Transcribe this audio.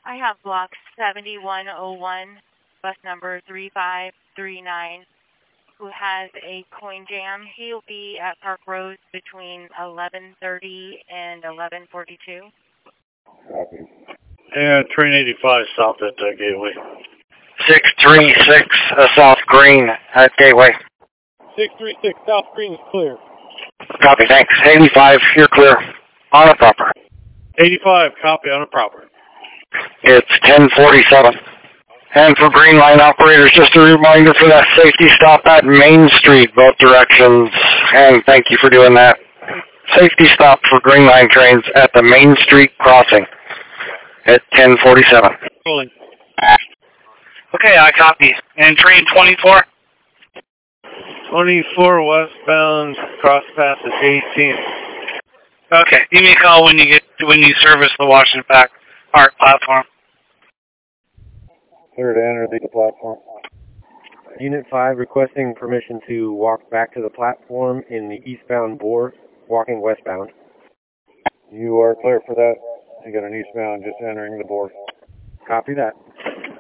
I have block 7101, bus number 3539, who has a coin jam. He'll be at Park Rose between 11:30 and 11:42. Copy. And train 85 south at Gateway. 636 South Green at Gateway. 636 South Green is clear. Copy, thanks. 85, you're clear. On a proper. 85, copy on a proper. It's 1047. And for Green Line operators, just a reminder for that safety stop at Main Street, both directions. And thank you for doing that. Safety stop for Green Line trains at the Main Street crossing at 1047. Rolling. Okay, I copy. And train 24? 24 westbound, cross path at 18. Okay, give me a call when you service the Washington Park platform. Clear to enter the platform. Unit 5 requesting permission to walk back to the platform in the eastbound bore, walking westbound. You are clear for that. You got an eastbound just entering the bore. Copy that.